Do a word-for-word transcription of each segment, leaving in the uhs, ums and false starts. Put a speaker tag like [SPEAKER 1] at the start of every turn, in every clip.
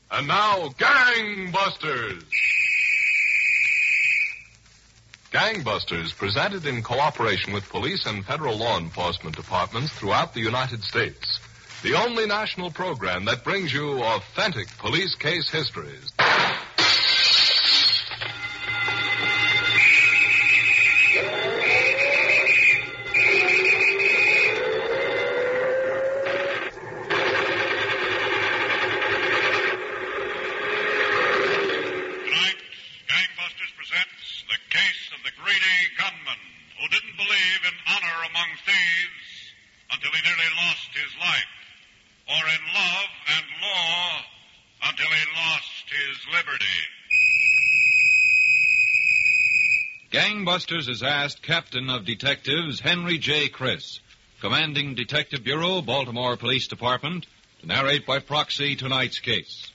[SPEAKER 1] And now, Gangbusters! Gangbusters, presented in cooperation with police and federal law enforcement departments throughout the United States. The only national program that brings you authentic police case histories.
[SPEAKER 2] Gangbusters has asked Captain of Detectives Henry J. Criss, Commanding Detective Bureau, Baltimore Police Department, to narrate by proxy tonight's case.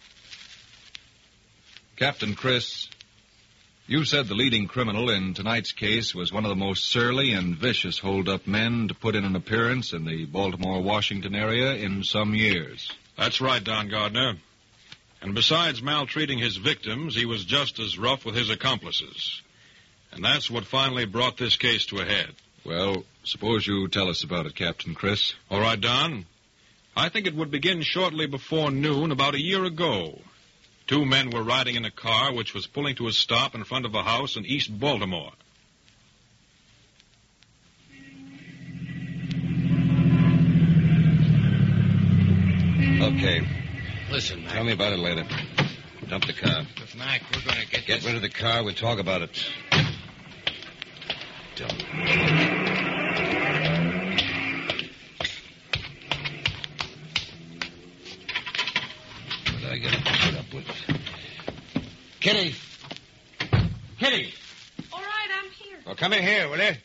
[SPEAKER 2] Captain Criss, you said the leading criminal in tonight's case was one of the most surly and vicious hold-up men to put in an appearance in the Baltimore-Washington area in some years.
[SPEAKER 3] That's right, Don Gardner. And besides maltreating his victims, he was just as rough with his accomplices. And that's what finally brought this case to a head.
[SPEAKER 2] Well, suppose you tell us about it, Captain Criss.
[SPEAKER 3] All right, Don. I think it would begin shortly before noon about a year ago. Two men were riding in a car which was pulling to a stop in front of a house in East Baltimore.
[SPEAKER 4] Okay.
[SPEAKER 5] Listen, Mac.
[SPEAKER 4] Tell me about it later. Dump the car.
[SPEAKER 5] But, Mac, we're going to get
[SPEAKER 4] Get
[SPEAKER 5] this...
[SPEAKER 4] rid of the car. We'll talk about it. Dump. What I got to put up with? Kitty! Kitty!
[SPEAKER 6] All right, I'm here.
[SPEAKER 4] Well, come in here, will you?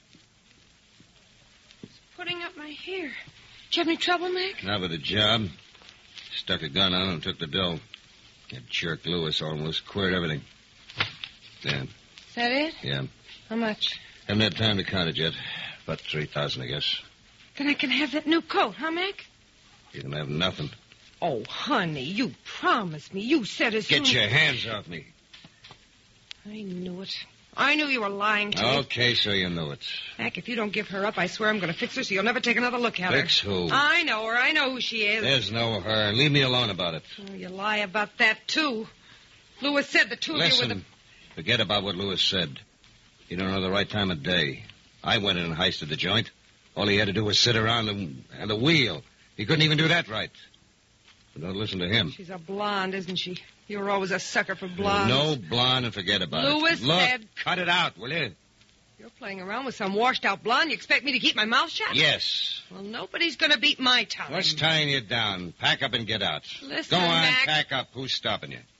[SPEAKER 6] It's putting up my hair. Did you have any trouble, Mac?
[SPEAKER 4] Not with the job. Stuck a gun on him and took the dough. That jerk Lewis almost queered everything. There.
[SPEAKER 6] Is that it?
[SPEAKER 4] Yeah.
[SPEAKER 6] How much?
[SPEAKER 4] Haven't had time to count it yet. About three thousand, I guess.
[SPEAKER 6] Then I can have that new coat, huh, Mac?
[SPEAKER 4] You can have nothing.
[SPEAKER 6] Oh, honey, you promised me. You said as soon...
[SPEAKER 4] Get your hands off me.
[SPEAKER 6] I knew it. I knew you were lying to me.
[SPEAKER 4] Okay, so you know it.
[SPEAKER 6] Mac, if you don't give her up, I swear I'm going to fix her so you'll never take another look at her.
[SPEAKER 4] Fix who?
[SPEAKER 6] I know her. I know who she is.
[SPEAKER 4] There's no her. Leave me alone about it.
[SPEAKER 6] Oh, you lie about that, too. Lewis said the two
[SPEAKER 4] Listen,
[SPEAKER 6] of you were the...
[SPEAKER 4] forget about what Lewis said. You don't know the right time of day. I went in and heisted the joint. All he had to do was sit around and, and the wheel. He couldn't even do that right. So don't listen to him.
[SPEAKER 6] She's a blonde, isn't she? You were always a sucker for blondes.
[SPEAKER 4] No blonde and forget about
[SPEAKER 6] Lewis
[SPEAKER 4] it. Look,
[SPEAKER 6] said...
[SPEAKER 4] cut it out, will you?
[SPEAKER 6] You're playing around with some washed-out blonde. You expect me to keep my mouth shut?
[SPEAKER 4] Yes.
[SPEAKER 6] Well, nobody's going to beat my tongue.
[SPEAKER 4] What's tying you down? Pack up and get out.
[SPEAKER 6] Listen,
[SPEAKER 4] Go on,
[SPEAKER 6] Mac.
[SPEAKER 4] pack up. Who's stopping you?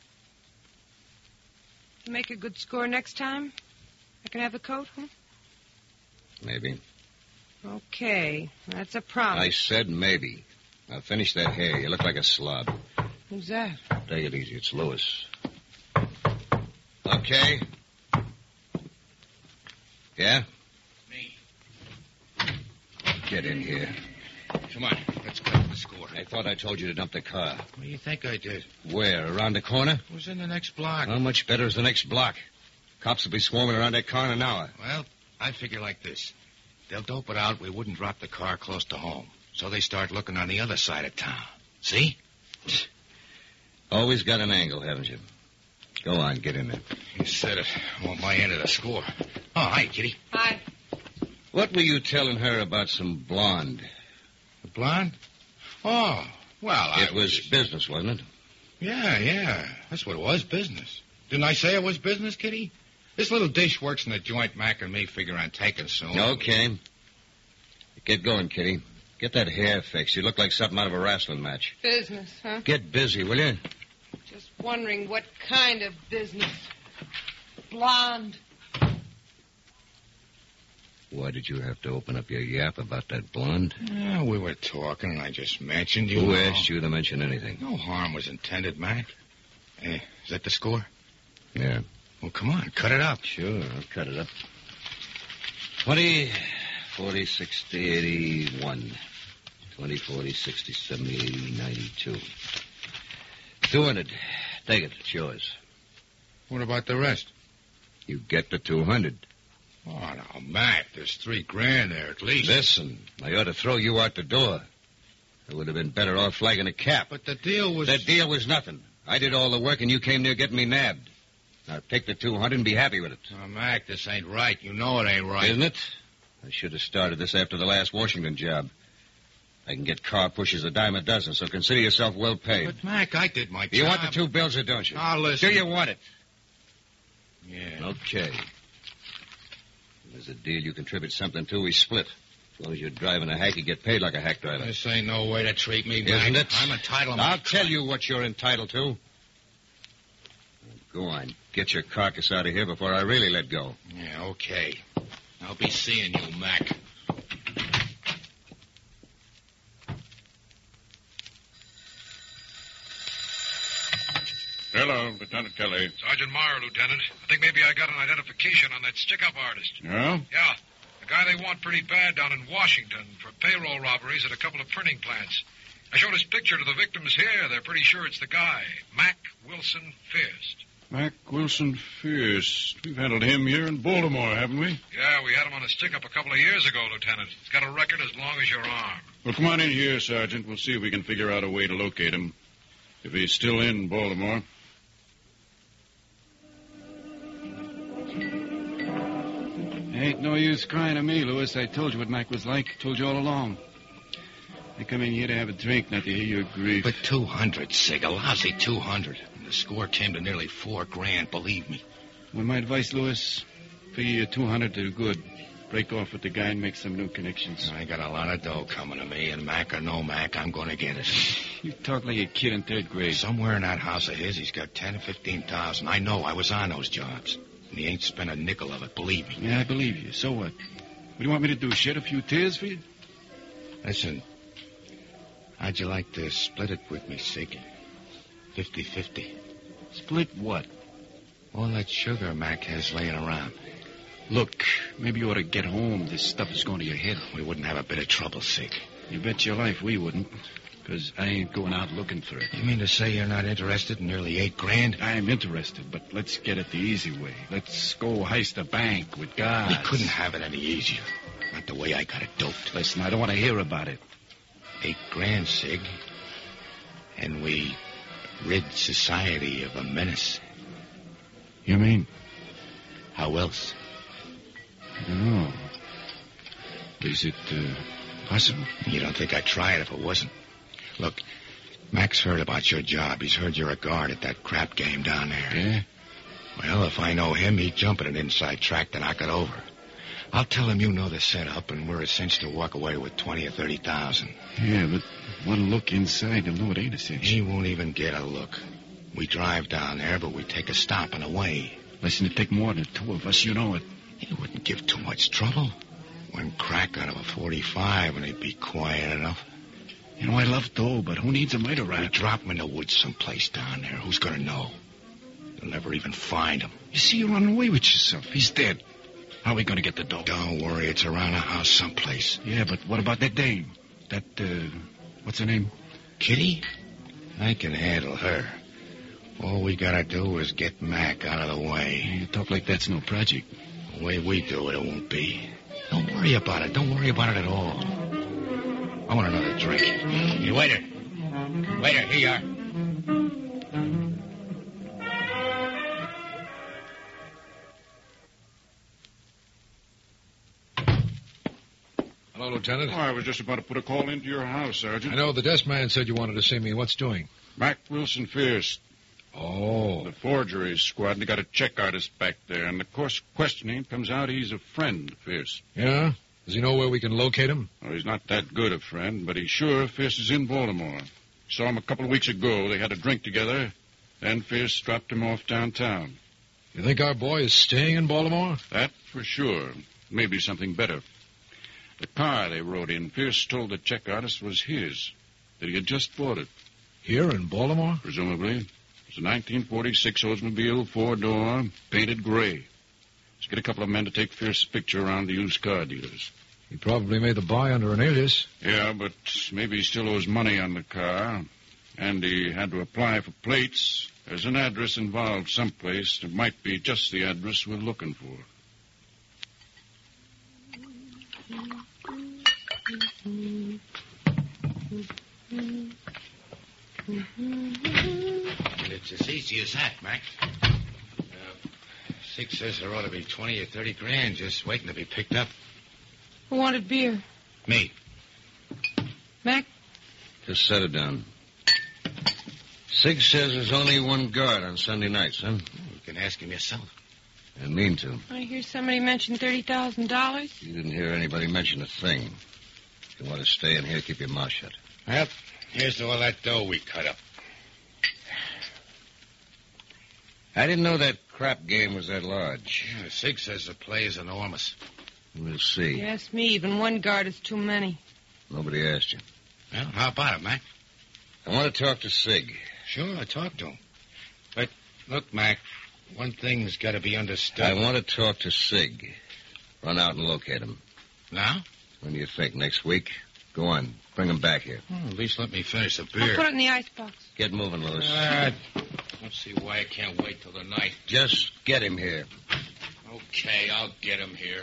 [SPEAKER 6] You make a good score next time? I can have the coat, huh?
[SPEAKER 4] Maybe.
[SPEAKER 6] Okay. That's a promise.
[SPEAKER 4] I said maybe. Now finish that hair. You look like a slob.
[SPEAKER 6] Who's that?
[SPEAKER 4] Take it easy. It's Lewis. Okay. Yeah?
[SPEAKER 5] Me.
[SPEAKER 4] Get in here.
[SPEAKER 5] Come on, let's cut the score.
[SPEAKER 4] I thought I told you to dump the car.
[SPEAKER 5] What do you think I did?
[SPEAKER 4] Where? Around the corner?
[SPEAKER 5] It was in the next block.
[SPEAKER 4] How much better is the next block? Cops will be swarming around that car in an hour.
[SPEAKER 5] Well, I figure like this. They'll dope it out we wouldn't drop the car close to home. So they start looking on the other side of town. See?
[SPEAKER 4] Always got an angle, haven't you? Go on, get in there.
[SPEAKER 5] You said it. I want my end of the score. Oh, hi, Kitty.
[SPEAKER 6] Hi.
[SPEAKER 4] What were you telling her about some blonde?
[SPEAKER 5] The blonde? Oh, well, I
[SPEAKER 4] It was
[SPEAKER 5] just...
[SPEAKER 4] business, wasn't it?
[SPEAKER 5] Yeah, yeah. That's what it was, business. Didn't I say it was business, Kitty? This little dish works in the joint Mac and me figure on taking soon.
[SPEAKER 4] Okay. Get going, Kitty. Get that hair fixed. You look like something out of a wrestling match.
[SPEAKER 6] Business, huh?
[SPEAKER 4] Get busy, will you?
[SPEAKER 6] Just wondering what kind of business. Blonde.
[SPEAKER 4] Why did you have to open up your yap about that blonde?
[SPEAKER 5] Yeah, we were talking, and I just mentioned you.
[SPEAKER 4] Who
[SPEAKER 5] know.
[SPEAKER 4] asked you to mention anything?
[SPEAKER 5] No harm was intended, Mac. Hey, is that the score?
[SPEAKER 4] Yeah.
[SPEAKER 5] Well, come on, cut it up.
[SPEAKER 4] Sure, I'll cut it up. Twenty, forty, sixty, eighty-one. Twenty, forty, sixty, seventy, eighty, ninety-two. Two hundred. Take it. It's yours.
[SPEAKER 5] What about the rest?
[SPEAKER 4] You get the two hundred.
[SPEAKER 5] Oh, now, Mac, there's three grand there at least.
[SPEAKER 4] Listen, I ought to throw you out the door. I would have been better off flagging a cap.
[SPEAKER 5] But the deal was...
[SPEAKER 4] The deal was nothing. I did all the work, and you came near getting me nabbed. Now, take the two hundred and be happy with it.
[SPEAKER 5] Oh, Mac, this ain't right. You know it ain't right.
[SPEAKER 4] Isn't it? I should have started this after the last Washington job. I can get car pushers a dime a dozen, so consider yourself well paid.
[SPEAKER 5] But, Mac, I did my job.
[SPEAKER 4] You want the two bills or don't you?
[SPEAKER 5] Now, listen.
[SPEAKER 4] Do you want it?
[SPEAKER 5] Yeah.
[SPEAKER 4] Okay. If there's a deal you contribute something to, we split. As long as you're driving a hack, you get paid like a hack driver.
[SPEAKER 5] This ain't no way to treat me, Mac.
[SPEAKER 4] Isn't it?
[SPEAKER 5] I'm entitled to
[SPEAKER 4] I'll
[SPEAKER 5] my
[SPEAKER 4] tell
[SPEAKER 5] car.
[SPEAKER 4] you what you're entitled to. Go on. Get your carcass out of here before I really let go.
[SPEAKER 5] Yeah, okay. I'll be seeing you, Mac.
[SPEAKER 7] Hello, Lieutenant Kelly.
[SPEAKER 8] Sergeant Meyer, Lieutenant. I think maybe I got an identification on that stick-up artist.
[SPEAKER 7] Yeah?
[SPEAKER 8] Yeah. The guy they want pretty bad down in Washington for payroll robberies at a couple of printing plants. I showed his picture to the victims here. They're pretty sure it's the guy, Mac Wilson Fierst.
[SPEAKER 7] Mac Wilson Fierce. We've handled him here in Baltimore, haven't we?
[SPEAKER 8] Yeah, we had him on a stick-up a couple of years ago, Lieutenant. He's got a record as long as your arm.
[SPEAKER 7] Well, come on in here, Sergeant. We'll see if we can figure out a way to locate him. If he's still in Baltimore.
[SPEAKER 9] Ain't no use crying to me, Lewis. I told you what Mac was like. Told you all along. I come in here to have a drink, not to hear your grief.
[SPEAKER 5] But two hundred, Sig. A lousy two hundred. And the score came to nearly four grand, believe me.
[SPEAKER 9] Well, my advice, Lewis, figure your two hundred to good. Break off with the guy and make some new connections.
[SPEAKER 5] I got a lot of dough coming to me, and Mac or no Mac, I'm going to get it.
[SPEAKER 9] You talk like a kid in third grade.
[SPEAKER 5] Somewhere in that house of his, he's got ten or fifteen thousand. I know. I was on those jobs. And he ain't spent a nickel of it, believe me.
[SPEAKER 9] Yeah, I believe you. So what? What do you want me to do, shed a few tears for you?
[SPEAKER 5] Listen, how'd you like to split it with me, Sig? Fifty-fifty.
[SPEAKER 9] Split what?
[SPEAKER 5] All that sugar Mac has laying around.
[SPEAKER 9] Look, maybe you ought to get home. This stuff is going to your head.
[SPEAKER 5] We wouldn't have a bit of trouble, Sig.
[SPEAKER 9] You bet your life we wouldn't. Because I ain't going out looking for it.
[SPEAKER 5] You mean to say you're not interested in nearly eight grand?
[SPEAKER 9] I'm interested, but let's get it the easy way. Let's go heist a bank with guys.
[SPEAKER 5] We couldn't have it any easier. Not the way I got it doped.
[SPEAKER 9] Listen, I don't want to hear about it.
[SPEAKER 5] Eight grand, Sig. And we rid society of a menace.
[SPEAKER 9] You mean?
[SPEAKER 5] How else?
[SPEAKER 9] I don't know. Is it uh, possible?
[SPEAKER 5] You don't think I'd try it if it wasn't? Look, Mac's heard about your job. He's heard you're a guard at that crap game down there.
[SPEAKER 9] Yeah?
[SPEAKER 5] Well, if I know him, he'd jump at an inside track to knock it over. I'll tell him you know the setup, and we're a cinch to walk away with twenty or thirty thousand.
[SPEAKER 9] Yeah, but one look inside, he'll know it ain't a cinch.
[SPEAKER 5] He won't even get a look. We drive down there, but we take a stop and away.
[SPEAKER 9] Listen, it'd take more than two of us, you know it.
[SPEAKER 5] He wouldn't give too much trouble. One crack out of a forty-five, and he'd be quiet enough.
[SPEAKER 9] You know, I love dough, but who needs a murder
[SPEAKER 5] We
[SPEAKER 9] rap?
[SPEAKER 5] drop him in the woods someplace down there. Who's gonna know? You'll never even find him.
[SPEAKER 9] You see, you're running away with yourself. He's dead. How are we going to get the dough?
[SPEAKER 5] Don't worry, it's around the house someplace.
[SPEAKER 9] Yeah, but what about that dame? That, uh, what's her name?
[SPEAKER 5] Kitty? I can handle her. All we gotta do is get Mac out of the way.
[SPEAKER 9] You talk like that's no project.
[SPEAKER 5] The way we do it, it won't be. Don't worry about it. Don't worry about it at all. I want another drink. Hey, waiter. Waiter, here you are.
[SPEAKER 10] Hello, Lieutenant.
[SPEAKER 7] Oh, I was just about to put a call into your house, Sergeant.
[SPEAKER 10] I know the desk man said you wanted to see me. What's doing?
[SPEAKER 7] Mac Wilson Fierce.
[SPEAKER 10] Oh.
[SPEAKER 7] The forgery squad, and they got a check artist back there. And, of course, questioning comes out he's a friend of Fierce.
[SPEAKER 10] Yeah? Does he know where we can locate him?
[SPEAKER 7] Oh, he's not that good a friend, but he's sure Fierce is in Baltimore. Saw him a couple of weeks ago. They had a drink together. Then Fierce dropped him off downtown.
[SPEAKER 10] You think our boy is staying in Baltimore?
[SPEAKER 7] That for sure. Maybe something better. The car they rode in, Fierce told the check artist was his, that he had just bought it.
[SPEAKER 10] Here in Baltimore?
[SPEAKER 7] Presumably. It was a nineteen forty-six Oldsmobile, four-door, painted gray. Let's get a couple of men to take Fierce's picture around the used car dealers.
[SPEAKER 10] He probably made the buy under an alias.
[SPEAKER 7] Yeah, but maybe he still owes money on the car. and he had to apply for plates, there's an address involved someplace that might be just the address we're looking for.
[SPEAKER 5] It's as easy as that, Mac. Uh, Sig says there ought to be twenty or thirty grand just waiting to be picked up.
[SPEAKER 6] Who wanted beer?
[SPEAKER 5] Me.
[SPEAKER 6] Mac?
[SPEAKER 4] Just set it down. Sig says there's only one guard on Sunday nights, huh?
[SPEAKER 5] You can ask him yourself.
[SPEAKER 4] I mean to.
[SPEAKER 6] I hear somebody mention thirty thousand dollars.
[SPEAKER 4] You didn't hear anybody mention a thing. If you want to stay in here, keep your mouth shut.
[SPEAKER 5] Well, here's to all that dough we cut up.
[SPEAKER 4] I didn't know that crap game was that large.
[SPEAKER 5] Yeah, Sig says the play is enormous.
[SPEAKER 4] We'll see.
[SPEAKER 6] You ask me, even one guard is too many.
[SPEAKER 4] Nobody asked you.
[SPEAKER 5] Well, how about it, Mac?
[SPEAKER 4] I want to talk to Sig.
[SPEAKER 5] Sure, I talked to him. But, look, Mac, one thing's got to be understood.
[SPEAKER 4] I want to talk to Sig. Run out and locate him.
[SPEAKER 5] Now?
[SPEAKER 4] When do you think? Next week? Go on. Bring him back here.
[SPEAKER 5] Well, at least let me finish the
[SPEAKER 6] I'll
[SPEAKER 5] beer.
[SPEAKER 6] put it in the icebox.
[SPEAKER 4] Get moving, Lewis.
[SPEAKER 5] Uh, don't see why I can't wait till the night.
[SPEAKER 4] Just get him here.
[SPEAKER 5] Okay, I'll get him here.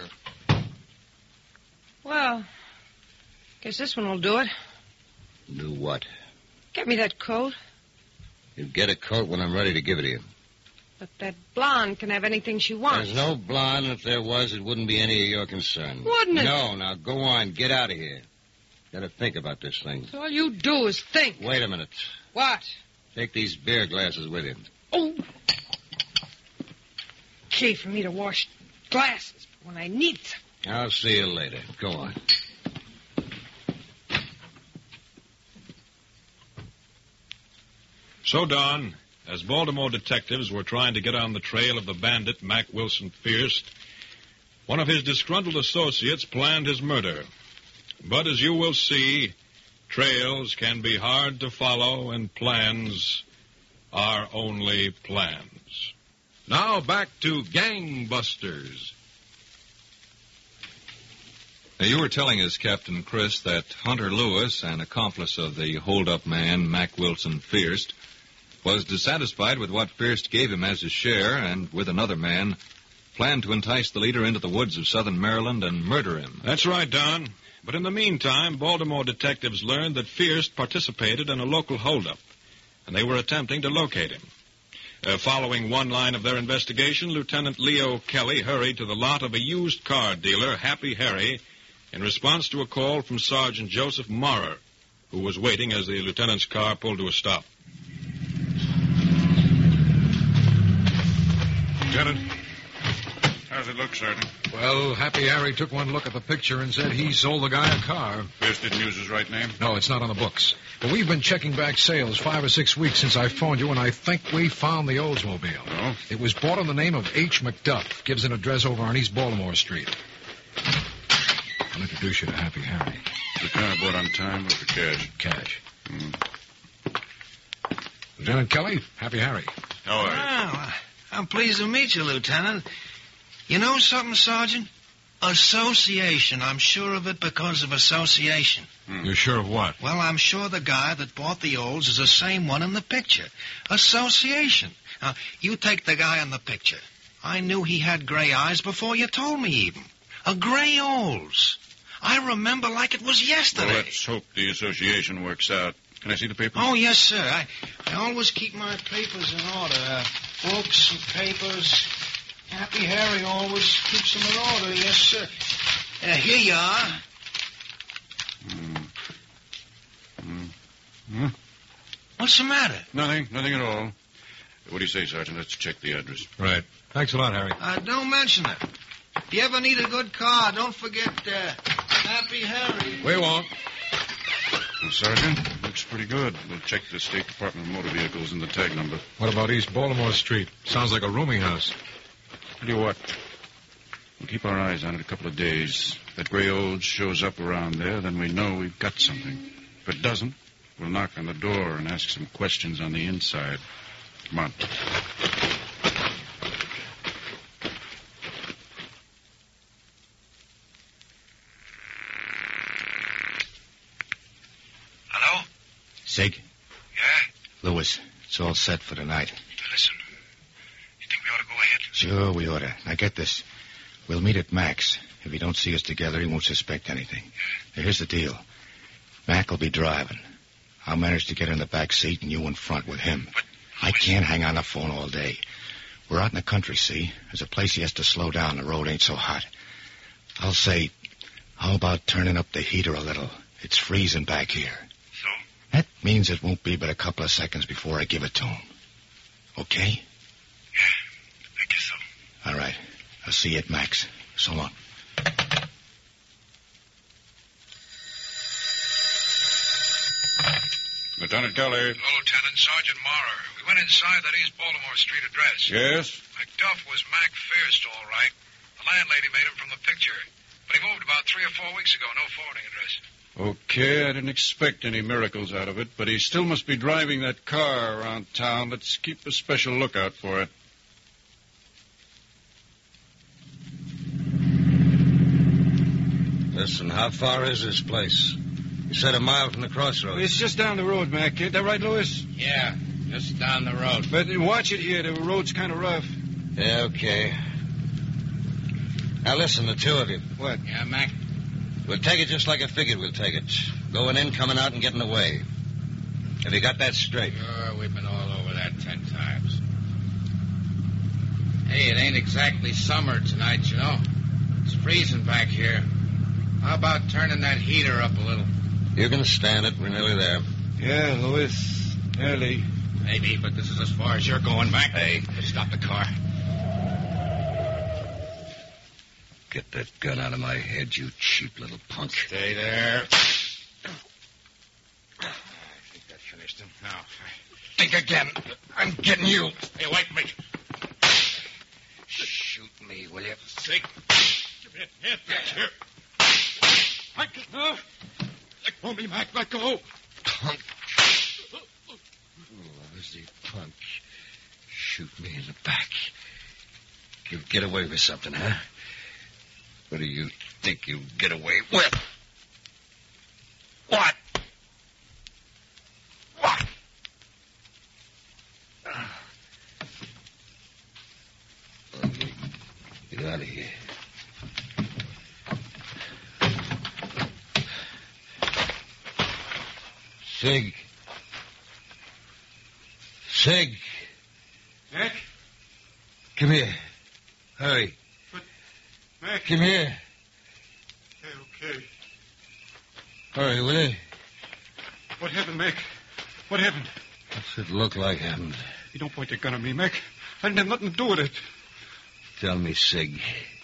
[SPEAKER 6] Well, guess this one will do it.
[SPEAKER 4] Do what?
[SPEAKER 6] Get me that coat.
[SPEAKER 4] You get a coat when I'm ready to give it to you.
[SPEAKER 6] But that blonde can have anything she wants.
[SPEAKER 4] There's no blonde, and if there was, it wouldn't be any of your concern.
[SPEAKER 6] Wouldn't it?
[SPEAKER 4] No, now go on. Get out of here. Gotta think about this thing.
[SPEAKER 6] So all you do is think.
[SPEAKER 4] Wait a minute.
[SPEAKER 6] What?
[SPEAKER 4] Take these beer glasses with you.
[SPEAKER 6] Oh. Okay for me to wash glasses, but when I need some.
[SPEAKER 4] I'll see you later. Go on.
[SPEAKER 3] So, Don, as Baltimore detectives were trying to get on the trail of the bandit Mac Wilson Fierce, one of his disgruntled associates planned his murder. But as you will see, trails can be hard to follow, and plans are only plans.
[SPEAKER 2] Now back to Gangbusters. Now, you were telling us, Captain Chris, that Hunter Lewis, an accomplice of the hold-up man, Mac Wilson Fierce, was dissatisfied with what Fierce gave him as his share, and with another man, planned to entice the leader into the woods of southern Maryland and murder him.
[SPEAKER 3] That's right, Don. But in the meantime, Baltimore detectives learned that Fierce participated in a local holdup, and they were attempting to locate him. Uh, following one line of their investigation, Lieutenant Leo Kelly hurried to the lot of a used car dealer, Happy Harry, in response to a call from Sergeant Joseph Maurer, who was waiting as the lieutenant's car pulled to a stop.
[SPEAKER 7] Lieutenant, how's it look, Sergeant?
[SPEAKER 10] Well, Happy Harry took one look at the picture and said he sold the guy a car.
[SPEAKER 7] Fierce didn't use his right name?
[SPEAKER 10] No, it's not on the books. But we've been checking back sales five or six weeks since I phoned you, and I think we found the Oldsmobile.
[SPEAKER 7] Oh?
[SPEAKER 10] It was bought in the name of H. McDuff. Gives an address over on East Baltimore Street. I'll introduce you to Happy Harry.
[SPEAKER 7] The car bought on time or for cash?
[SPEAKER 10] Cash.
[SPEAKER 7] Mm.
[SPEAKER 10] Lieutenant Kelly, Happy Harry.
[SPEAKER 7] How are you?
[SPEAKER 11] Well, I'm pleased to meet you, Lieutenant. You know something, Sergeant? Association. I'm sure of it because of association.
[SPEAKER 10] Hmm. You're sure of what?
[SPEAKER 11] Well, I'm sure the guy that bought the Olds is the same one in the picture. Association. Now, you take the guy in the picture. I knew he had gray eyes before you told me even. A gray Olds. I remember like it was yesterday.
[SPEAKER 7] Well, let's hope the association works out. Can I see the papers?
[SPEAKER 11] Oh, yes, sir. I, I always keep my papers in order. Uh, books and papers. Happy Harry always keeps them in order. Yes, sir. Uh, here you are.
[SPEAKER 7] Mm. Mm. Hmm?
[SPEAKER 11] What's the matter?
[SPEAKER 7] Nothing. Nothing at all. What do you say, Sergeant? Let's check the address.
[SPEAKER 10] Right. Thanks a lot, Harry.
[SPEAKER 11] Uh, don't mention it. If you ever need a good car, don't forget uh, Happy Harry.
[SPEAKER 10] We won't.
[SPEAKER 7] Well, Sergeant, looks pretty good. We'll check the State Department of Motor Vehicles and the tag number.
[SPEAKER 10] What about East Baltimore Street? Sounds like a rooming house.
[SPEAKER 7] Tell you what. We'll keep our eyes on it a couple of days. If that gray old shows up around there, then we know we've got something. If it doesn't, we'll knock on the door and ask some questions on the inside. Come on.
[SPEAKER 11] Hello?
[SPEAKER 5] Sig?
[SPEAKER 11] Yeah?
[SPEAKER 5] Lewis, it's all set for tonight.
[SPEAKER 8] Listen, you think we ought to go ahead?
[SPEAKER 5] Sure, we ought to. Now, get this. We'll meet at Mac's. If he don't see us together, he won't suspect anything. Now, here's the deal. Mac will be driving. I'll manage to get in the back seat and you in front with him.
[SPEAKER 8] But
[SPEAKER 5] I can't hang on the phone all day. We're out in the country, see? There's a place he has to slow down. The road ain't so hot. I'll say, how about turning up the heater a little? It's freezing back here.
[SPEAKER 8] So?
[SPEAKER 5] That means it won't be but a couple of seconds before I give it to him. Okay?
[SPEAKER 8] Yeah, I guess so.
[SPEAKER 5] All right. I'll see you at Mac's. So long.
[SPEAKER 7] Lieutenant Kelly.
[SPEAKER 8] Hello, Lieutenant. Sergeant Maurer. We went inside that East Baltimore Street address.
[SPEAKER 7] Yes?
[SPEAKER 8] McDuff was Mac Fierst, all right. The landlady made him from the picture. But he moved about three or four weeks ago. No forwarding address.
[SPEAKER 7] Okay, I didn't expect any miracles out of it, but he still must be driving that car around town. Let's keep a special lookout for it.
[SPEAKER 4] Listen, how far is this place? You said a mile from the crossroads.
[SPEAKER 9] It's just down the road, Mac. Ain't that right, Lewis?
[SPEAKER 5] Yeah, just down the road.
[SPEAKER 9] But watch it here. The road's kind of rough.
[SPEAKER 4] Yeah, okay. Now listen, the two of you.
[SPEAKER 9] What?
[SPEAKER 5] Yeah, Mac?
[SPEAKER 4] We'll take it just like I figured we'll take it. Going in, coming out, and getting away. Have you got that straight?
[SPEAKER 5] Sure, we've been all over that ten times. Hey, it ain't exactly summer tonight, you know. It's freezing back here. How about turning that heater up a little?
[SPEAKER 4] You can stand it. We're nearly there.
[SPEAKER 9] Yeah, Lewis. Nearly.
[SPEAKER 5] Maybe, but this is as far as you're going, Mac.
[SPEAKER 4] Hey.
[SPEAKER 5] Stop the car.
[SPEAKER 4] Get that gun out of my head, you cheap little punk.
[SPEAKER 5] Stay there.
[SPEAKER 9] I think that finished him. Now, think again. I'm getting you.
[SPEAKER 5] Hey, wait, Mick.
[SPEAKER 9] Shoot me, will you?
[SPEAKER 5] Sick. Give me a hand back here.
[SPEAKER 9] Mac, no. Let go of me, Mac. Let go.
[SPEAKER 4] Punk. Lousy punk. Shoot me in the back. You get away with something, huh? What do you think you get away with? What? What? Okay. Get out of here. Sig. Sig.
[SPEAKER 9] Mac?
[SPEAKER 4] Come here. Hurry.
[SPEAKER 9] Mac?
[SPEAKER 4] Come here.
[SPEAKER 9] Okay, okay.
[SPEAKER 4] Hurry, will you?
[SPEAKER 9] What happened, Mac? What happened?
[SPEAKER 4] What's it look like happened?
[SPEAKER 9] You don't point the gun at me, Mac. I didn't have nothing to do with it.
[SPEAKER 4] Tell me, Sig.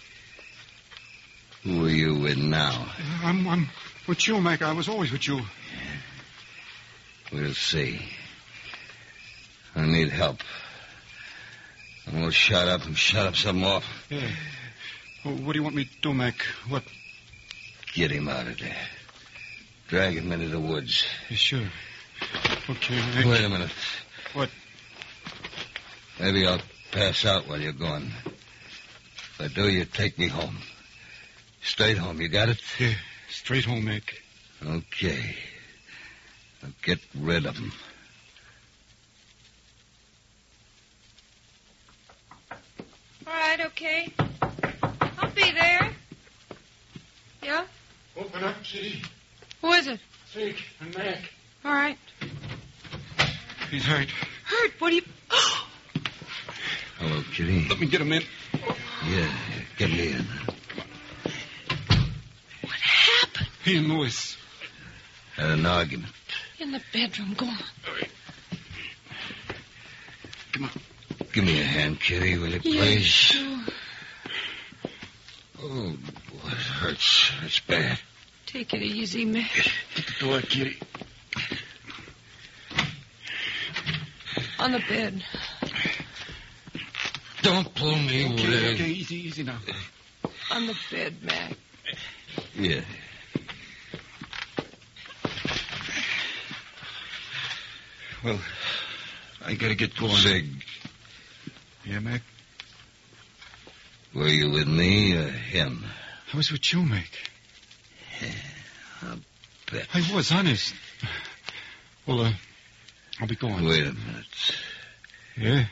[SPEAKER 4] Who are you with now?
[SPEAKER 9] I'm, I'm with you, Mac. I was always with you.
[SPEAKER 4] We'll see. I need help. I'm all shot up and shut up some off.
[SPEAKER 9] Yeah. Well, what do you want me to do, Mac? What?
[SPEAKER 4] Get him out of there. Drag him into the woods.
[SPEAKER 9] Yeah, sure. Okay, Mac.
[SPEAKER 4] Wait a minute.
[SPEAKER 9] What?
[SPEAKER 4] Maybe I'll pass out while you're gone. If I do, you take me home. Straight home, you got it?
[SPEAKER 9] Yeah, straight home, Mac.
[SPEAKER 4] Okay. Now get rid of him.
[SPEAKER 6] All right, okay. I'll be there. Yeah?
[SPEAKER 9] Open up, Kitty.
[SPEAKER 6] Who is it?
[SPEAKER 9] Sig and Mac.
[SPEAKER 6] All right.
[SPEAKER 9] He's hurt.
[SPEAKER 6] Hurt? What do you...
[SPEAKER 4] Hello, Kitty.
[SPEAKER 9] Let me get him in.
[SPEAKER 4] Yeah, get me in.
[SPEAKER 6] What happened?
[SPEAKER 9] He and Lewis.
[SPEAKER 4] Had an argument.
[SPEAKER 6] In the bedroom. Go on.
[SPEAKER 9] All right. Come on.
[SPEAKER 4] Give me a hand, Kitty, will you,
[SPEAKER 6] Yeah,
[SPEAKER 4] please?
[SPEAKER 6] sure.
[SPEAKER 4] Oh, boy, it hurts. It's bad.
[SPEAKER 6] Take it easy, Mac.
[SPEAKER 9] Get the door, Kitty.
[SPEAKER 6] On the bed.
[SPEAKER 4] Don't pull me, will
[SPEAKER 9] Okay,
[SPEAKER 4] you?
[SPEAKER 9] okay, easy, easy now.
[SPEAKER 6] On the bed, Mac.
[SPEAKER 4] Yeah.
[SPEAKER 9] Well, I gotta get going.
[SPEAKER 4] Sig,
[SPEAKER 9] Yeah, Mac?
[SPEAKER 4] were you with me or him?
[SPEAKER 9] I was with you, Mac.
[SPEAKER 4] I'll bet.
[SPEAKER 9] I was, honest. Well, uh, I'll be going.
[SPEAKER 4] Wait a minute.
[SPEAKER 9] Yeah?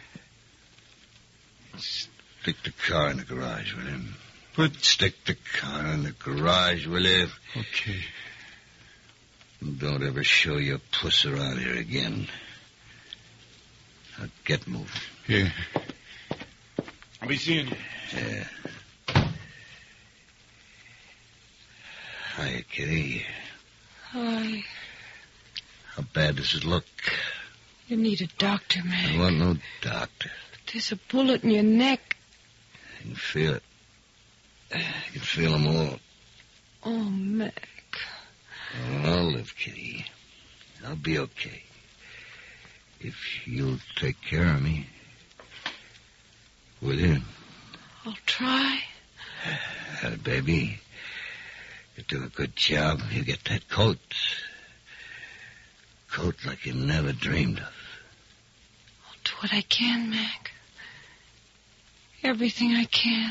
[SPEAKER 4] Stick the car in the garage, will you?
[SPEAKER 9] But...
[SPEAKER 4] Stick the car in the garage, will you?
[SPEAKER 9] Okay.
[SPEAKER 4] Don't ever show your puss around here again. Now get moving.
[SPEAKER 9] Yeah. I'll be seeing you.
[SPEAKER 4] Yeah. Hi, Kitty.
[SPEAKER 6] Hi.
[SPEAKER 4] How bad does it look?
[SPEAKER 6] You need a doctor, Mac.
[SPEAKER 4] I want no doctor.
[SPEAKER 6] But there's a bullet in your neck.
[SPEAKER 4] I can feel it. I can feel them all.
[SPEAKER 6] Oh, Mac.
[SPEAKER 4] Oh, I'll live, Kitty. I'll be okay. If you'll take care of me. Will you?
[SPEAKER 6] I'll try.
[SPEAKER 4] Uh, baby, you do a good job. You get that coat. Coat like you never dreamed of.
[SPEAKER 6] I'll do what I can, Mac. Everything I can.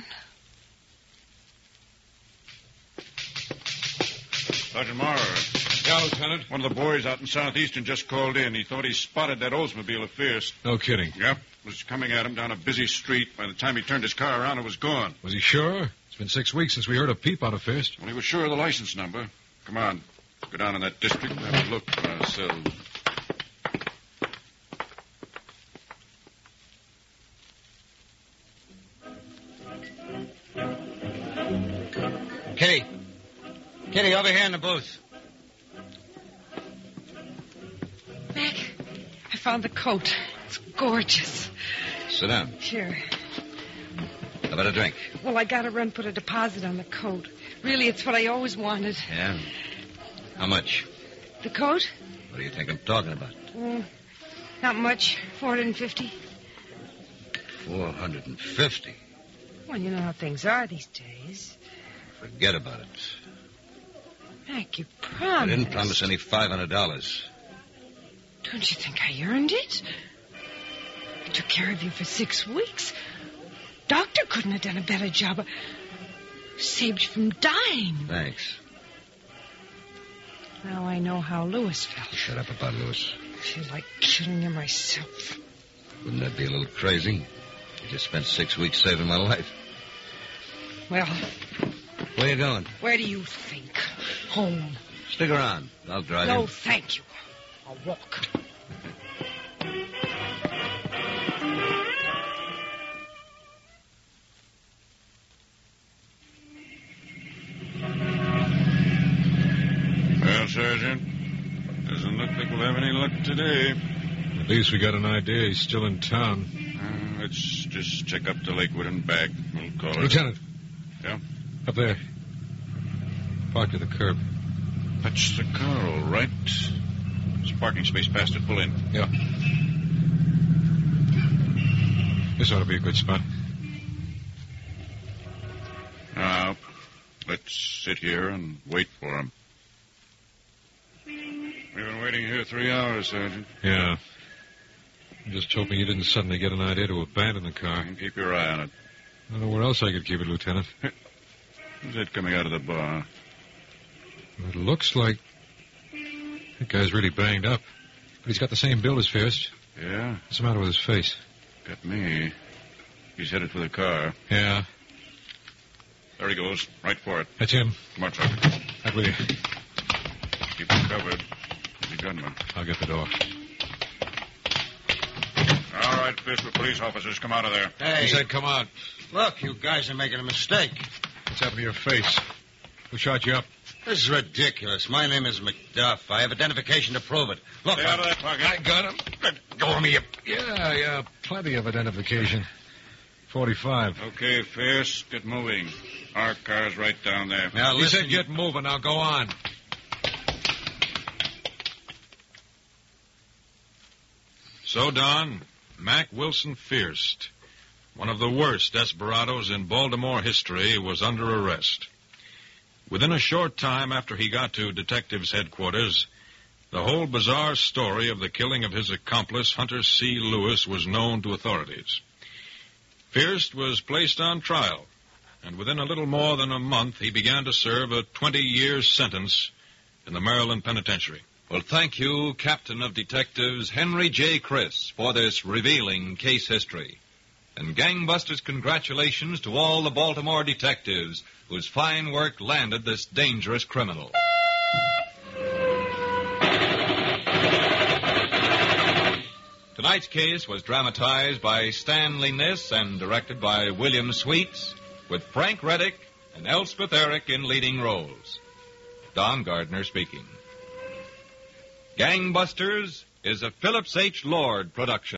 [SPEAKER 7] Sergeant Maurer.
[SPEAKER 10] Yeah, Lieutenant.
[SPEAKER 7] One of the boys out in Southeastern just called in. He thought he spotted that Oldsmobile of Fierce.
[SPEAKER 10] No kidding.
[SPEAKER 7] Yep. Was coming at him down a busy street. By the time he turned his car around, it was gone.
[SPEAKER 10] Was he sure? It's been six weeks since we heard a peep out of Fierce.
[SPEAKER 7] Well, he was sure of the license number. Come on. Go down in that district and have a look for ourselves.
[SPEAKER 4] Kitty. Kitty, over here in the booth.
[SPEAKER 6] Mac, I found the coat. It's gorgeous.
[SPEAKER 4] Sit down.
[SPEAKER 6] Sure.
[SPEAKER 4] How about a drink?
[SPEAKER 6] Well, I gotta run put a deposit on the coat. Really, it's what I always wanted.
[SPEAKER 4] Yeah? How much?
[SPEAKER 6] The coat?
[SPEAKER 4] What do you think I'm talking about?
[SPEAKER 6] Mm, not much. four hundred fifty.
[SPEAKER 4] four hundred fifty?
[SPEAKER 6] Well, you know how things are these days.
[SPEAKER 4] Forget about it.
[SPEAKER 6] Mac, you
[SPEAKER 4] I
[SPEAKER 6] promised.
[SPEAKER 4] didn't promise any five hundred dollars.
[SPEAKER 6] Don't you think I earned it? I took care of you for six weeks. Doctor couldn't have done a better job. Saved you from dying.
[SPEAKER 4] Thanks.
[SPEAKER 6] Now I know how Lewis felt.
[SPEAKER 4] Shut up about Lewis.
[SPEAKER 6] I feel like killing him myself.
[SPEAKER 4] Wouldn't that be a little crazy? You just spent six weeks saving my life.
[SPEAKER 6] Well,
[SPEAKER 4] Where you going?
[SPEAKER 6] where do you think? Home.
[SPEAKER 4] Stick around. I'll drive
[SPEAKER 6] No,
[SPEAKER 4] you.
[SPEAKER 6] thank you. I'll walk.
[SPEAKER 7] Well, Sergeant, doesn't look like we'll have any luck today.
[SPEAKER 10] At least we got an idea he's still in town.
[SPEAKER 7] Uh, let's just check up to Lakewood and back. We'll call it.
[SPEAKER 10] Lieutenant.
[SPEAKER 7] Yeah?
[SPEAKER 10] Up there. Parked at the curb.
[SPEAKER 7] That's the car, all right. There's a parking space past it. Pull in.
[SPEAKER 10] Yeah. This ought to be a good spot.
[SPEAKER 7] Now, let's sit here and wait for him. We've been waiting here three hours, Sergeant.
[SPEAKER 10] Yeah. I'm just hoping you didn't suddenly get an idea to abandon the car.
[SPEAKER 7] And keep your eye on it.
[SPEAKER 10] I don't know where else I could keep it, Lieutenant.
[SPEAKER 7] Who's that coming out of the bar?
[SPEAKER 10] It looks like that guy's really banged up. But he's got the same build as Fierce.
[SPEAKER 7] Yeah?
[SPEAKER 10] What's the matter with his face?
[SPEAKER 7] Got me. He's headed for the car.
[SPEAKER 10] Yeah.
[SPEAKER 7] There he goes. Right for it.
[SPEAKER 10] That's him.
[SPEAKER 7] Come on, Sergeant.
[SPEAKER 10] Out with you.
[SPEAKER 7] Keep him covered. He's a gunman.
[SPEAKER 10] I'll get the door.
[SPEAKER 7] All right, Fistful police officers, come out of there.
[SPEAKER 4] Hey.
[SPEAKER 10] He said come out.
[SPEAKER 4] Look, you guys are making a mistake.
[SPEAKER 10] What's happened to your face? Who shot you up?
[SPEAKER 4] This is ridiculous. My name is McDuff. I have identification to prove it. Look,
[SPEAKER 7] Stay out of that pocket.
[SPEAKER 10] I got him.
[SPEAKER 7] Let go of me.
[SPEAKER 10] Yeah, yeah, plenty of identification. forty-five.
[SPEAKER 7] Okay, Fierce, get moving. Our car's right down there.
[SPEAKER 4] Now,
[SPEAKER 10] He
[SPEAKER 4] listen.
[SPEAKER 10] said get moving. Now go on.
[SPEAKER 3] So, Don, Mac Wilson Fierst, one of the worst desperados in Baltimore history, was under arrest. Within a short time after he got to detectives' headquarters, the whole bizarre story of the killing of his accomplice, Hunter C. Lewis, was known to authorities. Fierst was placed on trial, and within a little more than a month, he began to serve a twenty-year sentence in the Maryland Penitentiary.
[SPEAKER 2] Well, thank you, Captain of Detectives Henry J. Chris, for this revealing case history. And gangbusters, congratulations to all the Baltimore detectives whose fine work landed this dangerous criminal. Tonight's case was dramatized by Stanley Niss and directed by William Sweets, with Frank Reddick and Elspeth Eric in leading roles. Don Gardner speaking. Gangbusters is a Phillips H. Lord production.